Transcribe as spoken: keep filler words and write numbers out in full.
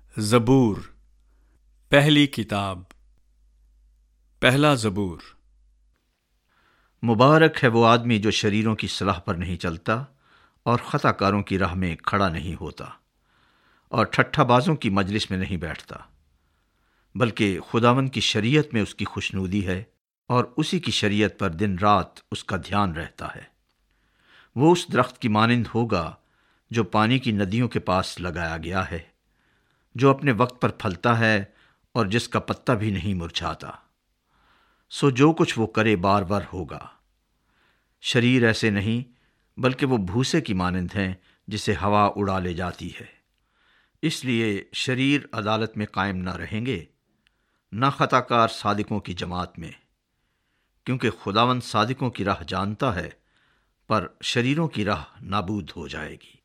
ज़बूर पहली किताब। पहला ज़बूर। मुबारक है वो आदमी जो शरीरों की सलाह पर नहीं चलता और ख़ताकारों की राह में खड़ा नहीं होता और ठट्ठाबाजों की मजलिस में नहीं बैठता, बल्कि खुदावन की शरीयत में उसकी खुशनूदी है और उसी की शरीयत पर दिन रात उसका ध्यान रहता है। वो उस दरख्त की मानिंद होगा जो पानी की नदियों के पास लगाया गया है, जो अपने वक्त पर फलता है और जिसका पत्ता भी नहीं मुरझाता। सो जो कुछ वो करे बार बार होगा। शरीर ऐसे नहीं, बल्कि वो भूसे की मानिंद हैं जिसे हवा उड़ा ले जाती है। इसलिए शरीर अदालत में कायम न रहेंगे, न खताकार सादिकों की जमात में, क्योंकि खुदावंद सादिकों की राह जानता है, पर शरीरों की राह नाबूद हो जाएगी।